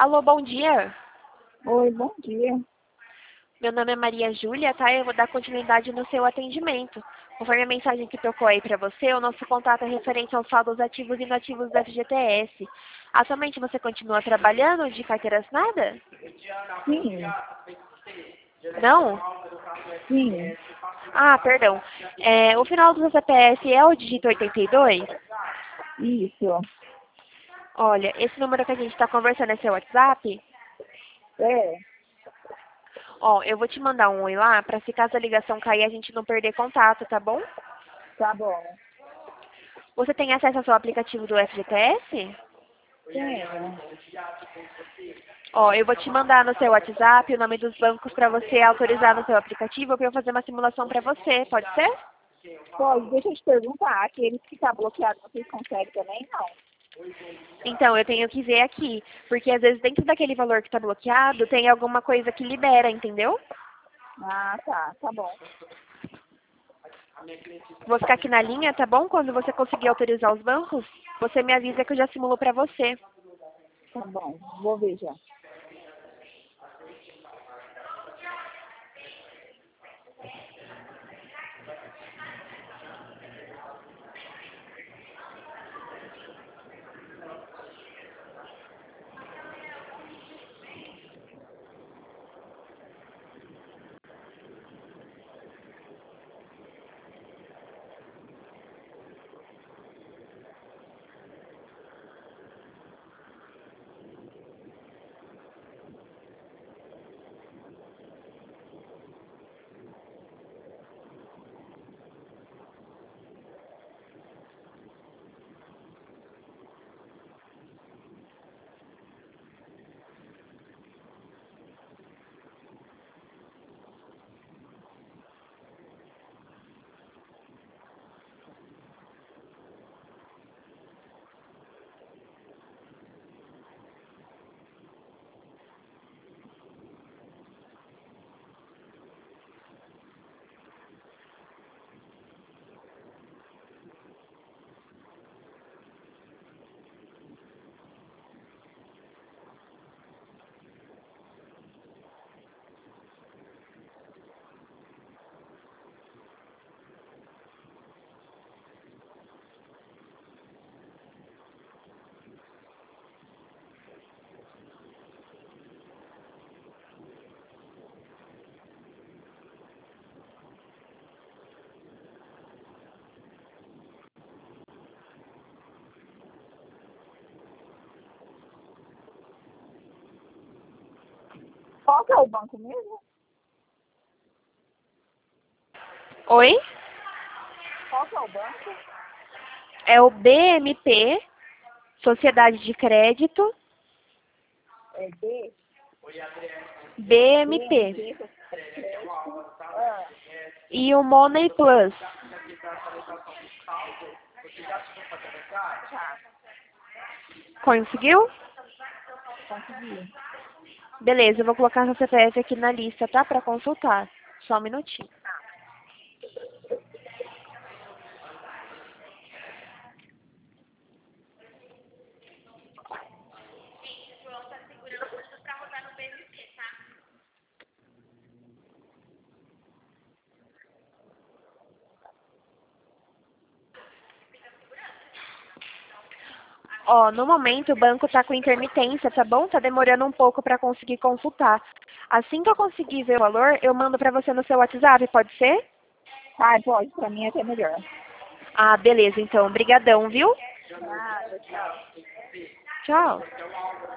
Alô, bom dia. Oi, bom dia. Meu nome é Maria Júlia, tá? Eu vou dar continuidade no seu atendimento. Conforme a mensagem que tocou aí para você, o nosso contato é referente aos saldos ativos e inativos do FGTS. Atualmente você continua trabalhando de carteira assinada? Sim, Não? sim, Ah, perdão. O final do seu CPF é o dígito 82? isso. Olha, esse número que a gente está conversando é seu WhatsApp? É, Ó, eu vou te mandar um oi lá, para se caso a ligação cair a gente não perder contato, tá bom? tá bom. Você tem acesso ao seu aplicativo do FGTS? Tenho. Ó, eu vou te mandar no seu WhatsApp o nome dos bancos para você autorizar no seu aplicativo para eu fazer uma simulação para você, pode ser? Pode, deixa eu te perguntar, aqueles que tá bloqueado, vocês conseguem também? Não. Então, eu tenho que ver aqui, porque às vezes dentro daquele valor que está bloqueado tem alguma coisa que libera, entendeu? Ah, tá bom. Vou ficar aqui na linha, tá bom? Quando você conseguir autorizar os bancos, você me avisa que eu já simulo para você. Tá bom, vou ver já. Qual que é o banco mesmo? Oi? Qual que é o banco? É o BMP, Sociedade de Crédito, É B, BMP. BNP, crédito. Ah, E o Money Plus. tá, Conseguiu? consegui. Beleza, eu vou colocar seu CPF aqui na lista, tá? Para consultar. Só um minutinho. Ó, no momento o banco tá com intermitência, tá bom? Tá demorando um pouco para conseguir consultar. Assim que eu conseguir ver o valor, eu mando para você no seu WhatsApp, pode ser? Ah, pode, pra mim é até melhor. Ah, beleza, então. Brigadão, viu? Nada, tchau. Tchau.